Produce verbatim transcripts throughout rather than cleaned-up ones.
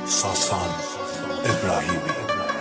ساسان ابراهیمی.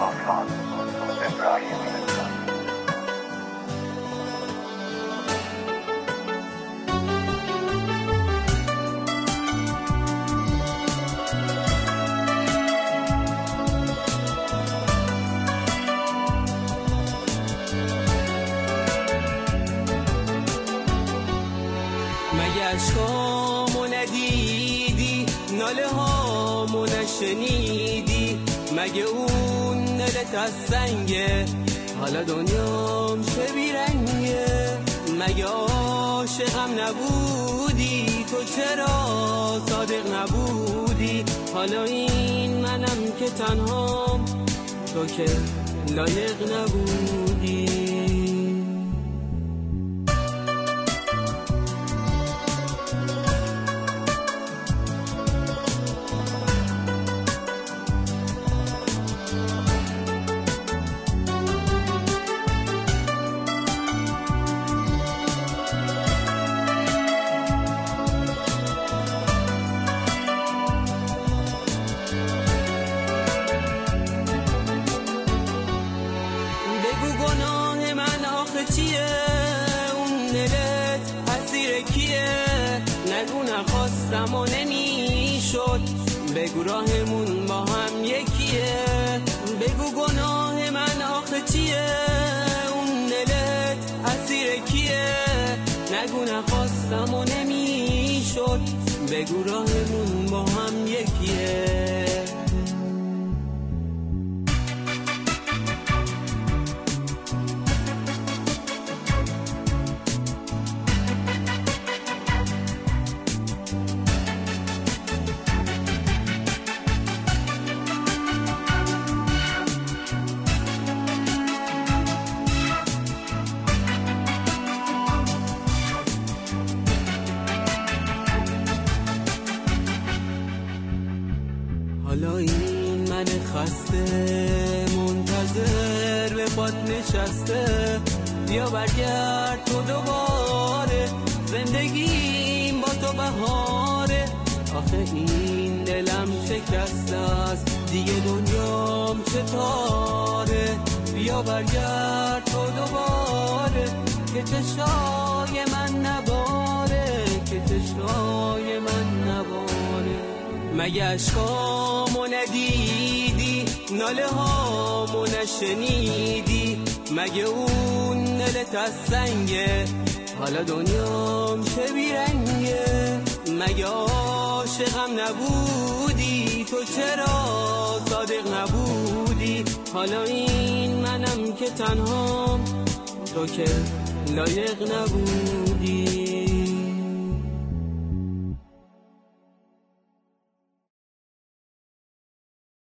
مگه عشقامو ندیدی، ناله هامو نشنیدی؟ مگه اون دلت از سنگه، حالا دنیام چه بیرنگه؟ مگه عاشقم نبودی، تو چرا صادق نبودی؟ حالا این منم که تنهام، تو که لایق نبودی. گناه من آخه چیه؟ اون دلت اسیر کیه؟ نگو نخواستم و نمیشد، بگو راهمون با هم یکیه. بگو گناه من آخه چیه؟ اون دلت اسیر کیه؟ نگو نخواستم و نمیشد، بگو راهمون با هم یکیه. حالا این من خسته منتظر به پات نشسته، بیا برگرد تو دوباره، زندگیم با تو بهاره. آخه این دلم شکسته است، دیگه دنیام چطوره؟ بیا برگرد تو دوباره، که چشای من نباره، که چشای من نباره. مگه عشقامو ندیدی، ناله هامو نشنیدی؟ مگه اون دلت از سنگه، حالا دنیام چه بیرنگه؟ مگه عاشقم نبودی، تو چرا صادق نبودی؟ حالا این منم که تنهام، تو که لایق نبودی.